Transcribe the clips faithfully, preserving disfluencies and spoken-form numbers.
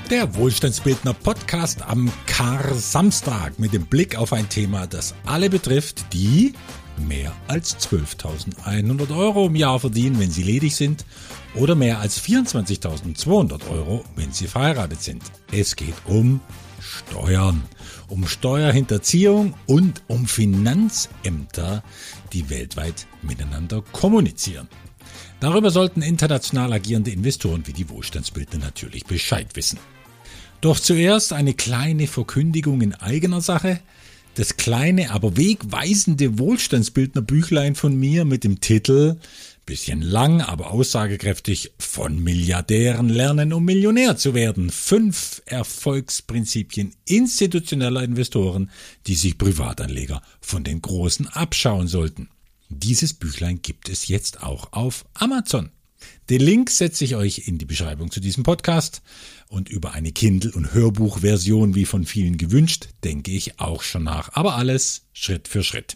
Der Wohlstandsbildner Podcast am Kar-Samstag mit dem Blick auf ein Thema, das alle betrifft, die mehr als zwölftausendeinhundert Euro im Jahr verdienen, wenn sie ledig sind, oder mehr als vierundzwanzigtausendzweihundert Euro, wenn sie verheiratet sind. Es geht um Steuern, um Steuerhinterziehung und um Finanzämter, die weltweit miteinander kommunizieren. Darüber sollten international agierende Investoren wie die Wohlstandsbildner natürlich Bescheid wissen. Doch zuerst eine kleine Verkündigung in eigener Sache. Das kleine, aber wegweisende Wohlstandsbildner-Büchlein von mir mit dem Titel, bisschen lang, aber aussagekräftig, von Milliardären lernen, um Millionär zu werden. Fünf Erfolgsprinzipien institutioneller Investoren, die sich Privatanleger von den Großen abschauen sollten. Dieses Büchlein gibt es jetzt auch auf Amazon. Den Link setze ich euch in die Beschreibung zu diesem Podcast und über eine Kindle- und Hörbuchversion, wie von vielen gewünscht, denke ich auch schon nach. Aber alles Schritt für Schritt.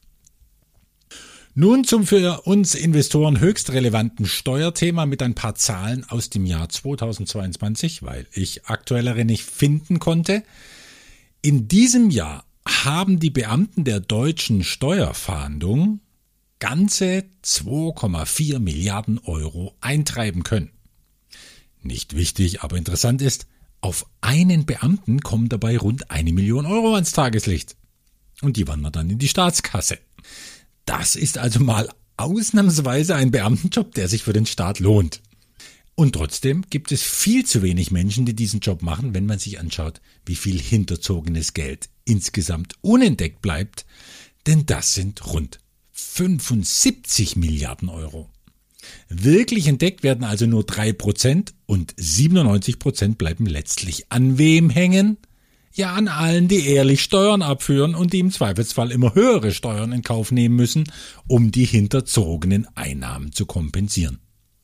Nun zum für uns Investoren höchst relevanten Steuerthema mit ein paar Zahlen aus dem Jahr zweitausendzweiundzwanzig, weil ich aktuellere nicht finden konnte. In diesem Jahr haben die Beamten der deutschen Steuerfahndung ganze zwei Komma vier Milliarden Euro eintreiben können. Nicht wichtig, aber interessant ist, auf einen Beamten kommen dabei rund eine Million Euro ans Tageslicht. Und die wandern dann in die Staatskasse. Das ist also mal ausnahmsweise ein Beamtenjob, der sich für den Staat lohnt. Und trotzdem gibt es viel zu wenig Menschen, die diesen Job machen, wenn man sich anschaut, wie viel hinterzogenes Geld insgesamt unentdeckt bleibt. Denn das sind rund fünfundsiebzig Milliarden Euro. Wirklich entdeckt werden also nur drei Prozent und siebenundneunzig Prozent bleiben letztlich an wem hängen? Ja, an allen, die ehrlich Steuern abführen und die im Zweifelsfall immer höhere Steuern in Kauf nehmen müssen, um die hinterzogenen Einnahmen zu kompensieren.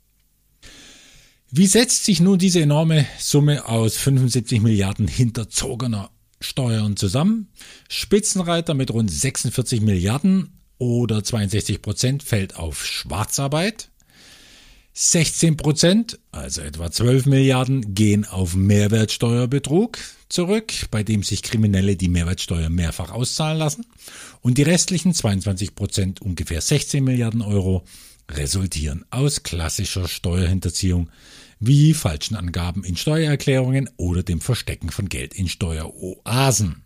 Wie setzt sich nun diese enorme Summe aus fünfundsiebzig Milliarden hinterzogener Steuern zusammen? Spitzenreiter mit rund sechsundvierzig Milliarden oder zweiundsechzig Prozent fällt auf Schwarzarbeit. sechzehn Prozent, also etwa zwölf Milliarden, gehen auf Mehrwertsteuerbetrug zurück, bei dem sich Kriminelle die Mehrwertsteuer mehrfach auszahlen lassen. Und die restlichen zweiundzwanzig Prozent, ungefähr sechzehn Milliarden Euro, resultieren aus klassischer Steuerhinterziehung, wie falschen Angaben in Steuererklärungen oder dem Verstecken von Geld in Steueroasen.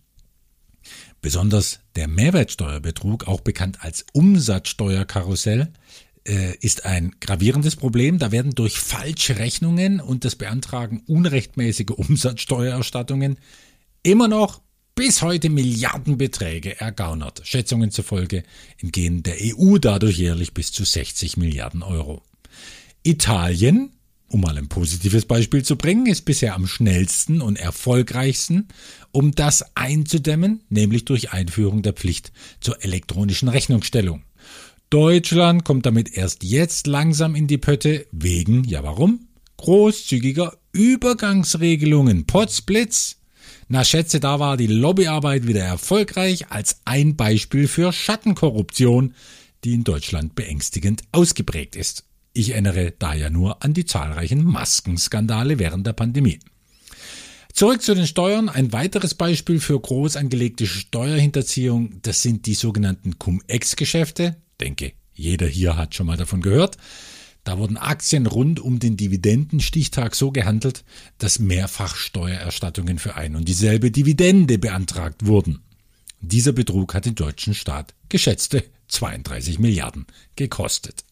Besonders der Mehrwertsteuerbetrug, auch bekannt als Umsatzsteuerkarussell, äh, ist ein gravierendes Problem. Da werden durch falsche Rechnungen und das Beantragen unrechtmäßiger Umsatzsteuererstattungen immer noch bis heute Milliardenbeträge ergaunert. Schätzungen zufolge entgehen der E U dadurch jährlich bis zu sechzig Milliarden Euro. Italien, um mal ein positives Beispiel zu bringen, ist bisher am schnellsten und erfolgreichsten, um das einzudämmen, nämlich durch Einführung der Pflicht zur elektronischen Rechnungsstellung. Deutschland kommt damit erst jetzt langsam in die Pötte, wegen, ja warum? Großzügiger Übergangsregelungen, Potzblitz. Na Schätze, da war die Lobbyarbeit wieder erfolgreich als ein Beispiel für Schattenkorruption, die in Deutschland beängstigend ausgeprägt ist. Ich erinnere da ja nur an die zahlreichen Maskenskandale während der Pandemie. Zurück zu den Steuern. Ein weiteres Beispiel für groß angelegte Steuerhinterziehung, das sind die sogenannten Cum-Ex-Geschäfte. Denke, jeder hier hat schon mal davon gehört. Da wurden Aktien rund um den Dividendenstichtag so gehandelt, dass mehrfach Steuererstattungen für ein und dieselbe Dividende beantragt wurden. Dieser Betrug hat den deutschen Staat geschätzte zweiunddreißig Milliarden gekostet.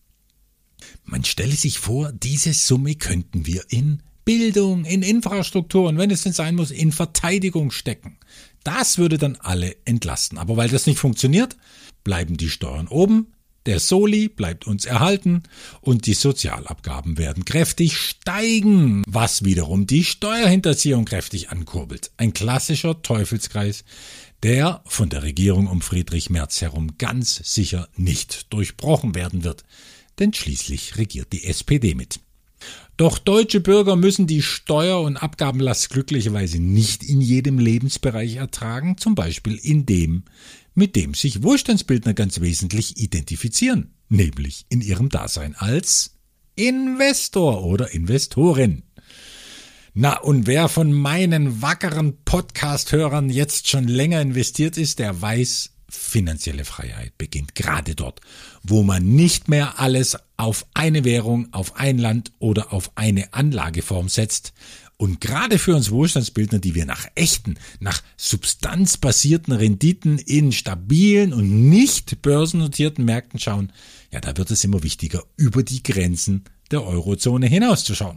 Man stelle sich vor, diese Summe könnten wir in Bildung, in Infrastruktur und wenn es denn sein muss, in Verteidigung stecken. Das würde dann alle entlasten. Aber weil das nicht funktioniert, bleiben die Steuern oben, der Soli bleibt uns erhalten und die Sozialabgaben werden kräftig steigen, was wiederum die Steuerhinterziehung kräftig ankurbelt. Ein klassischer Teufelskreis, der von der Regierung um Friedrich Merz herum ganz sicher nicht durchbrochen werden wird. Denn schließlich regiert die S P D mit. Doch deutsche Bürger müssen die Steuer- und Abgabenlast glücklicherweise nicht in jedem Lebensbereich ertragen, zum Beispiel in dem, mit dem sich Wohlstandsbildner ganz wesentlich identifizieren, nämlich in ihrem Dasein als Investor oder Investorin. Na, und wer von meinen wackeren Podcast-Hörern jetzt schon länger investiert ist, der weiß, finanzielle Freiheit beginnt gerade dort, wo man nicht mehr alles auf eine Währung, auf ein Land oder auf eine Anlageform setzt. Und gerade für uns Wohlstandsbildner, die wir nach echten, nach substanzbasierten Renditen in stabilen und nicht börsennotierten Märkten schauen, ja, da wird es immer wichtiger, über die Grenzen der Eurozone hinauszuschauen.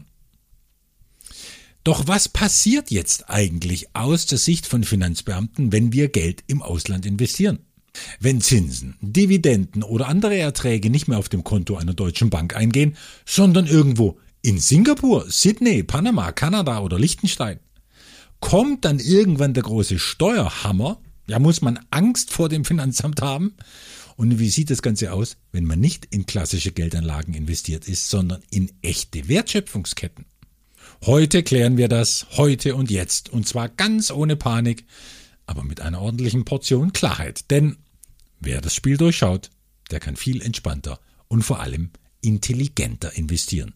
Doch was passiert jetzt eigentlich aus der Sicht von Finanzbeamten, wenn wir Geld im Ausland investieren? Wenn Zinsen, Dividenden oder andere Erträge nicht mehr auf dem Konto einer deutschen Bank eingehen, sondern irgendwo in Singapur, Sydney, Panama, Kanada oder Liechtenstein, kommt dann irgendwann der große Steuerhammer? Ja, muss man Angst vor dem Finanzamt haben? Und wie sieht das Ganze aus, wenn man nicht in klassische Geldanlagen investiert ist, sondern in echte Wertschöpfungsketten? Heute klären wir das, heute und jetzt, und zwar ganz ohne Panik, aber mit einer ordentlichen Portion Klarheit. Denn wer das Spiel durchschaut, der kann viel entspannter und vor allem intelligenter investieren.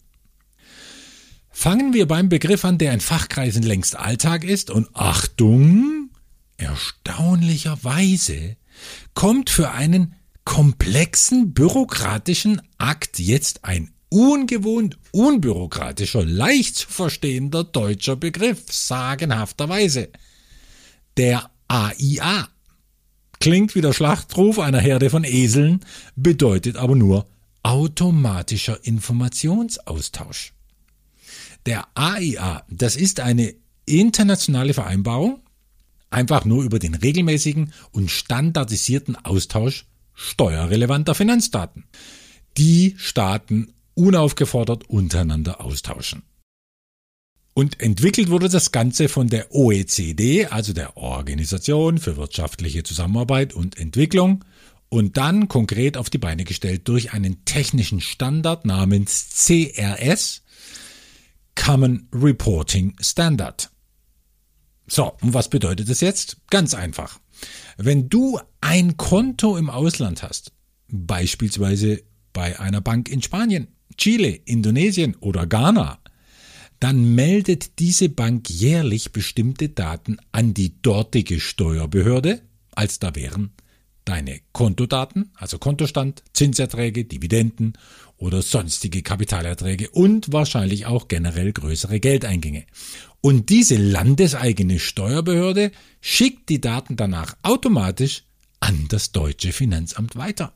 Fangen wir beim Begriff an, der in Fachkreisen längst Alltag ist, und Achtung, erstaunlicherweise kommt für einen komplexen bürokratischen Akt jetzt ein ungewohnt unbürokratischer, leicht zu verstehender deutscher Begriff, sagenhafterweise. Der A I A. Klingt wie der Schlachtruf einer Herde von Eseln, bedeutet aber nur automatischer Informationsaustausch. Der A I A, das ist eine internationale Vereinbarung, einfach nur über den regelmäßigen und standardisierten Austausch steuerrelevanter Finanzdaten, die Staaten unaufgefordert untereinander austauschen. Und entwickelt wurde das Ganze von der O E C D, also der Organisation für wirtschaftliche Zusammenarbeit und Entwicklung, und dann konkret auf die Beine gestellt durch einen technischen Standard namens C R S, Common Reporting Standard. So, und was bedeutet das jetzt? Ganz einfach. Wenn du ein Konto im Ausland hast, beispielsweise bei einer Bank in Spanien, Chile, Indonesien oder Ghana, dann meldet diese Bank jährlich bestimmte Daten an die dortige Steuerbehörde, als da wären deine Kontodaten, also Kontostand, Zinserträge, Dividenden oder sonstige Kapitalerträge und wahrscheinlich auch generell größere Geldeingänge. Und diese landeseigene Steuerbehörde schickt die Daten danach automatisch an das deutsche Finanzamt weiter.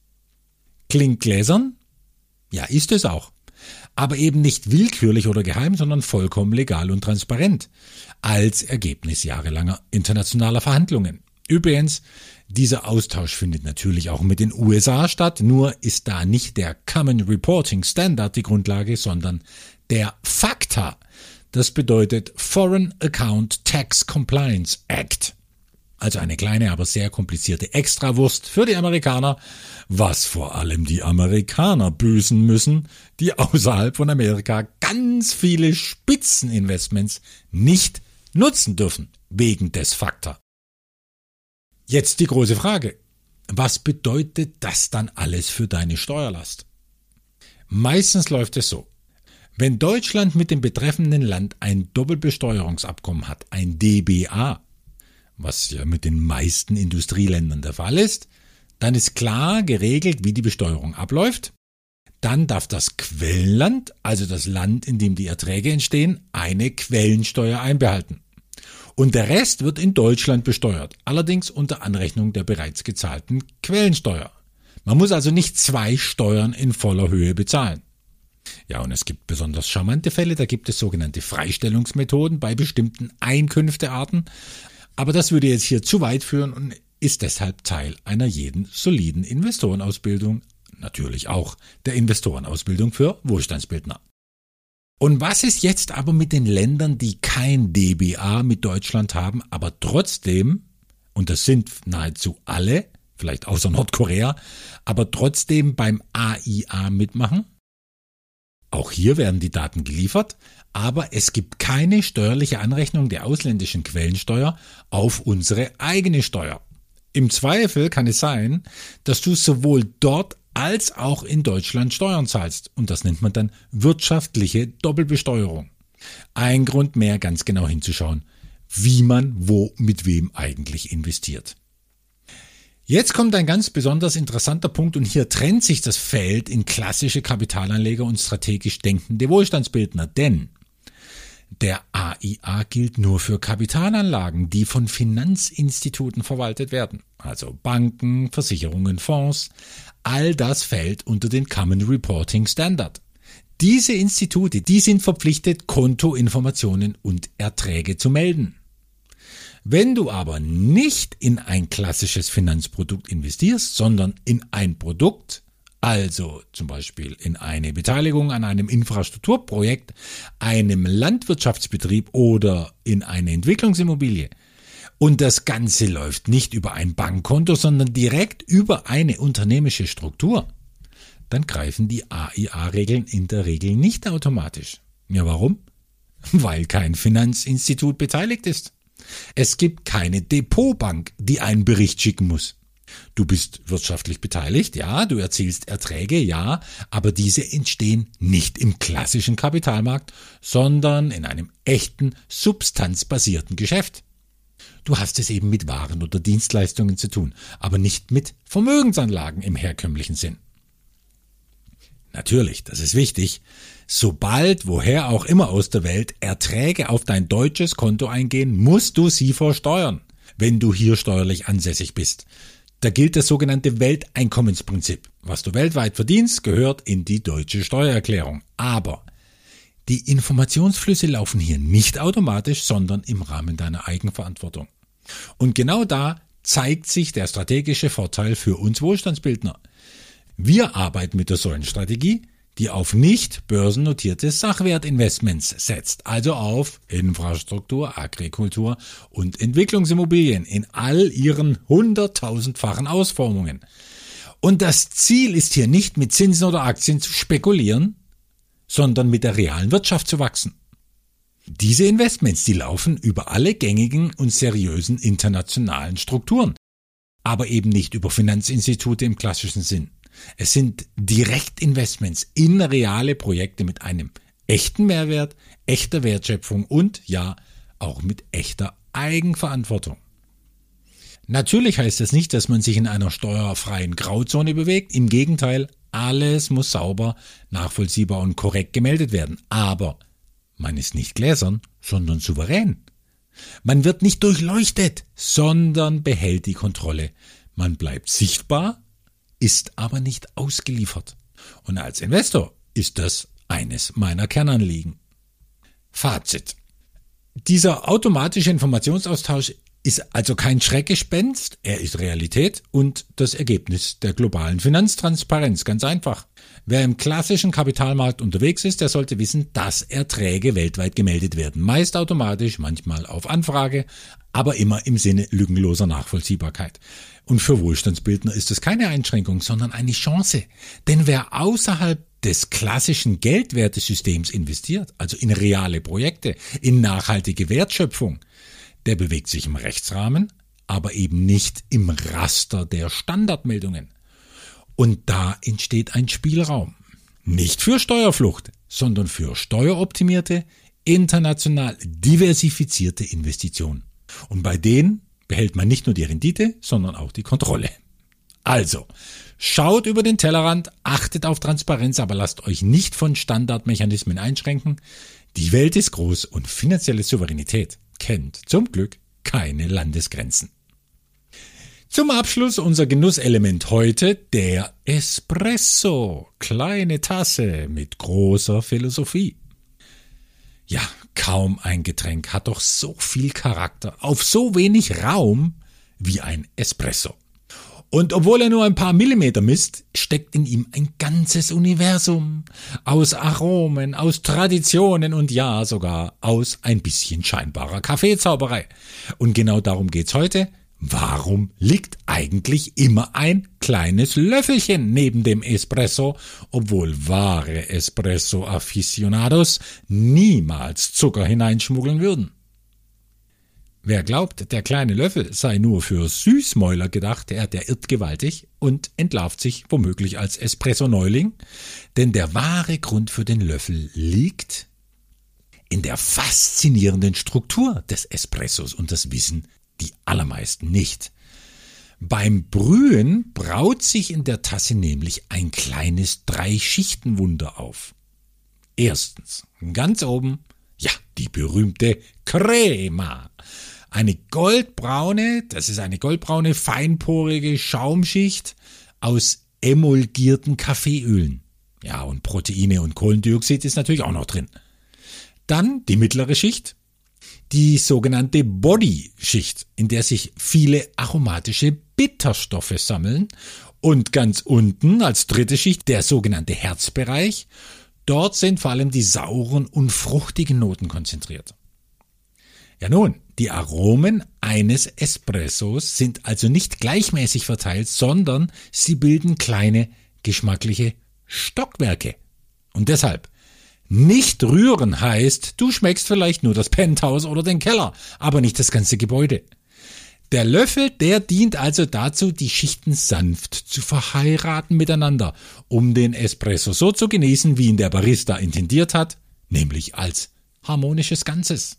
Klingt gläsern? Ja, ist es auch. Aber eben nicht willkürlich oder geheim, sondern vollkommen legal und transparent. Als Ergebnis jahrelanger internationaler Verhandlungen. Übrigens, dieser Austausch findet natürlich auch mit den U S A statt, nur ist da nicht der Common Reporting Standard die Grundlage, sondern der FATCA. Das bedeutet Foreign Account Tax Compliance Act. Also eine kleine, aber sehr komplizierte Extrawurst für die Amerikaner, was vor allem die Amerikaner büßen müssen, die außerhalb von Amerika ganz viele Spitzeninvestments nicht nutzen dürfen, wegen des FATCA. Jetzt die große Frage, was bedeutet das dann alles für deine Steuerlast? Meistens läuft es so. Wenn Deutschland mit dem betreffenden Land ein Doppelbesteuerungsabkommen hat, ein D B A, was ja mit den meisten Industrieländern der Fall ist, dann ist klar geregelt, wie die Besteuerung abläuft. Dann darf das Quellenland, also das Land, in dem die Erträge entstehen, eine Quellensteuer einbehalten. Und der Rest wird in Deutschland besteuert, allerdings unter Anrechnung der bereits gezahlten Quellensteuer. Man muss also nicht zwei Steuern in voller Höhe bezahlen. Ja, und es gibt besonders charmante Fälle, da gibt es sogenannte Freistellungsmethoden bei bestimmten Einkünftearten. Aber das würde jetzt hier zu weit führen und ist deshalb Teil einer jeden soliden Investorenausbildung, natürlich auch der Investorenausbildung für Wohlstandsbildner. Und was ist jetzt aber mit den Ländern, die kein D B A mit Deutschland haben, aber trotzdem, und das sind nahezu alle, vielleicht außer Nordkorea, aber trotzdem beim A I A mitmachen? Auch hier werden die Daten geliefert, aber es gibt keine steuerliche Anrechnung der ausländischen Quellensteuer auf unsere eigene Steuer. Im Zweifel kann es sein, dass du sowohl dort als auch in Deutschland Steuern zahlst, und das nennt man dann wirtschaftliche Doppelbesteuerung. Ein Grund mehr, ganz genau hinzuschauen, wie man wo mit wem eigentlich investiert. Jetzt kommt ein ganz besonders interessanter Punkt und hier trennt sich das Feld in klassische Kapitalanleger und strategisch denkende Wohlstandsbildner, denn der A I A gilt nur für Kapitalanlagen, die von Finanzinstituten verwaltet werden, also Banken, Versicherungen, Fonds. All das fällt unter den Common Reporting Standard. Diese Institute, die sind verpflichtet, Kontoinformationen und Erträge zu melden. Wenn du aber nicht in ein klassisches Finanzprodukt investierst, sondern in ein Produkt, also zum Beispiel in eine Beteiligung an einem Infrastrukturprojekt, einem Landwirtschaftsbetrieb oder in eine Entwicklungsimmobilie, und das Ganze läuft nicht über ein Bankkonto, sondern direkt über eine unternehmerische Struktur, dann greifen die A I A-Regeln in der Regel nicht automatisch. Ja, warum? Weil kein Finanzinstitut beteiligt ist. Es gibt keine Depotbank, die einen Bericht schicken muss. Du bist wirtschaftlich beteiligt, ja, du erzielst Erträge, ja, aber diese entstehen nicht im klassischen Kapitalmarkt, sondern in einem echten, substanzbasierten Geschäft. Du hast es eben mit Waren oder Dienstleistungen zu tun, aber nicht mit Vermögensanlagen im herkömmlichen Sinn. Natürlich, das ist wichtig, sobald, woher auch immer aus der Welt, Erträge auf dein deutsches Konto eingehen, musst du sie versteuern, wenn du hier steuerlich ansässig bist. Da gilt das sogenannte Welteinkommensprinzip. Was du weltweit verdienst, gehört in die deutsche Steuererklärung. Aber die Informationsflüsse laufen hier nicht automatisch, sondern im Rahmen deiner Eigenverantwortung. Und genau da zeigt sich der strategische Vorteil für uns Wohlstandsbildner. Wir arbeiten mit der Säulenstrategie, die auf nicht börsennotierte Sachwertinvestments setzt, also auf Infrastruktur, Agrikultur und Entwicklungsimmobilien in all ihren hunderttausendfachen Ausformungen. Und das Ziel ist hier nicht mit Zinsen oder Aktien zu spekulieren, sondern mit der realen Wirtschaft zu wachsen. Diese Investments, die laufen über alle gängigen und seriösen internationalen Strukturen, aber eben nicht über Finanzinstitute im klassischen Sinn. Es sind Direktinvestments in reale Projekte mit einem echten Mehrwert, echter Wertschöpfung und ja, auch mit echter Eigenverantwortung. Natürlich heißt das nicht, dass man sich in einer steuerfreien Grauzone bewegt. Im Gegenteil, alles muss sauber, nachvollziehbar und korrekt gemeldet werden. Aber man ist nicht gläsern, sondern souverän. Man wird nicht durchleuchtet, sondern behält die Kontrolle. Man bleibt sichtbar, ist aber nicht ausgeliefert. Und als Investor ist das eines meiner Kernanliegen. Fazit. Dieser automatische Informationsaustausch ist also kein Schreckgespenst, er ist Realität und das Ergebnis der globalen Finanztransparenz, ganz einfach. Wer im klassischen Kapitalmarkt unterwegs ist, der sollte wissen, dass Erträge weltweit gemeldet werden. Meist automatisch, manchmal auf Anfrage, aber immer im Sinne lückenloser Nachvollziehbarkeit. Und für Wohlstandsbildner ist es keine Einschränkung, sondern eine Chance. Denn wer außerhalb des klassischen Geldwertesystems investiert, also in reale Projekte, in nachhaltige Wertschöpfung, der bewegt sich im Rechtsrahmen, aber eben nicht im Raster der Standardmeldungen. Und da entsteht ein Spielraum. Nicht für Steuerflucht, sondern für steueroptimierte, international diversifizierte Investitionen. Und bei denen behält man nicht nur die Rendite, sondern auch die Kontrolle. Also, schaut über den Tellerrand, achtet auf Transparenz, aber lasst euch nicht von Standardmechanismen einschränken. Die Welt ist groß und finanzielle Souveränität kennt zum Glück keine Landesgrenzen. Zum Abschluss unser Genusselement heute, der Espresso. Kleine Tasse mit großer Philosophie. Ja, kaum ein Getränk hat doch so viel Charakter auf so wenig Raum wie ein Espresso. Und obwohl er nur ein paar Millimeter misst, steckt in ihm ein ganzes Universum aus Aromen, aus Traditionen und ja sogar aus ein bisschen scheinbarer Kaffeezauberei. Und genau darum geht's heute. Warum liegt eigentlich immer ein kleines Löffelchen neben dem Espresso, obwohl wahre Espresso-Aficionados niemals Zucker hineinschmuggeln würden? Wer glaubt, der kleine Löffel sei nur für Süßmäuler gedacht, der, der irrt gewaltig und entlarvt sich womöglich als Espresso-Neuling, denn der wahre Grund für den Löffel liegt in der faszinierenden Struktur des Espressos und das wissen die allermeisten nicht. Beim Brühen braut sich in der Tasse nämlich ein kleines Drei-Schichten-Wunder auf. Erstens, ganz oben, ja, die berühmte Crema. Eine goldbraune, das ist eine goldbraune, feinporige Schaumschicht aus emulgierten Kaffeeölen. Ja, und Proteine und Kohlendioxid ist natürlich auch noch drin. Dann die mittlere Schicht, die sogenannte Body-Schicht, in der sich viele aromatische Bitterstoffe sammeln. Und ganz unten als dritte Schicht der sogenannte Herzbereich. Dort sind vor allem die sauren und fruchtigen Noten konzentriert. Ja nun, die Aromen eines Espressos sind also nicht gleichmäßig verteilt, sondern sie bilden kleine geschmackliche Stockwerke. Und deshalb, nicht rühren heißt, du schmeckst vielleicht nur das Penthouse oder den Keller, aber nicht das ganze Gebäude. Der Löffel, der dient also dazu, die Schichten sanft zu verheiraten miteinander, um den Espresso so zu genießen, wie ihn der Barista intendiert hat, nämlich als harmonisches Ganzes.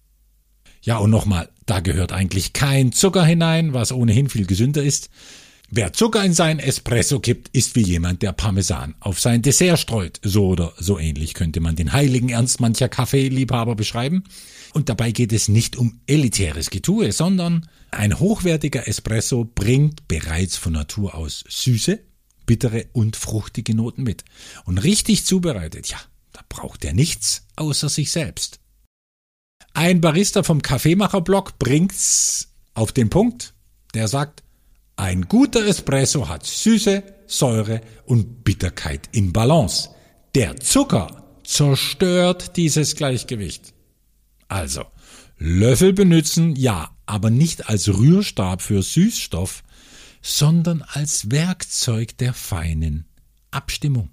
Ja, und nochmal, da gehört eigentlich kein Zucker hinein, was ohnehin viel gesünder ist. Wer Zucker in seinen Espresso kippt, ist wie jemand, der Parmesan auf sein Dessert streut. So oder so ähnlich könnte man den heiligen Ernst mancher Kaffeeliebhaber beschreiben. Und dabei geht es nicht um elitäres Getue, sondern ein hochwertiger Espresso bringt bereits von Natur aus süße, bittere und fruchtige Noten mit. Und richtig zubereitet, ja, da braucht er nichts außer sich selbst. Ein Barista vom Kaffeemacher-Blog bringt's auf den Punkt, der sagt, ein guter Espresso hat Süße, Säure und Bitterkeit in Balance. Der Zucker zerstört dieses Gleichgewicht. Also, Löffel benutzen, ja, aber nicht als Rührstab für Süßstoff, sondern als Werkzeug der feinen Abstimmung.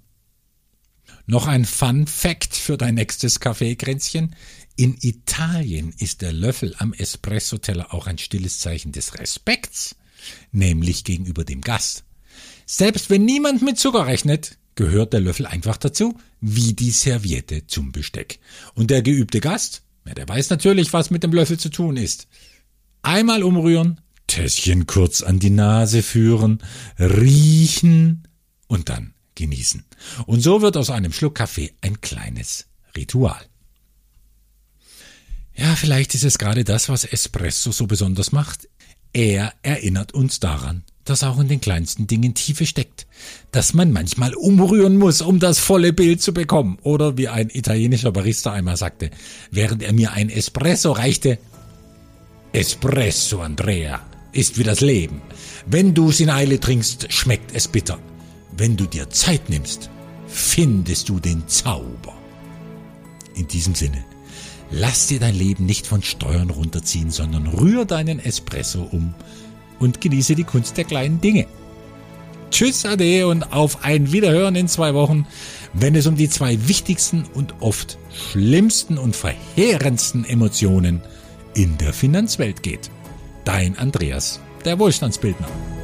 Noch ein Fun Fact für dein nächstes Kaffeekränzchen. In Italien ist der Löffel am Espressoteller auch ein stilles Zeichen des Respekts, nämlich gegenüber dem Gast. Selbst wenn niemand mit Zucker rechnet, gehört der Löffel einfach dazu, wie die Serviette zum Besteck. Und der geübte Gast, ja, der weiß natürlich, was mit dem Löffel zu tun ist. Einmal umrühren, Tässchen kurz an die Nase führen, riechen und dann genießen. Und so wird aus einem Schluck Kaffee ein kleines Ritual. Ja, vielleicht ist es gerade das, was Espresso so besonders macht. Er erinnert uns daran, dass auch in den kleinsten Dingen Tiefe steckt, dass man manchmal umrühren muss, um das volle Bild zu bekommen. Oder wie ein italienischer Barista einmal sagte, während er mir ein Espresso reichte: Espresso, Andrea, ist wie das Leben. Wenn du es in Eile trinkst, schmeckt es bitter. Wenn du dir Zeit nimmst, findest du den Zauber. In diesem Sinne, lass dir dein Leben nicht von Steuern runterziehen, sondern rühr deinen Espresso um und genieße die Kunst der kleinen Dinge. Tschüss, ade und auf ein Wiederhören in zwei Wochen, wenn es um die zwei wichtigsten und oft schlimmsten und verheerendsten Emotionen in der Finanzwelt geht. Dein Andreas, der Wohlstandsbildner.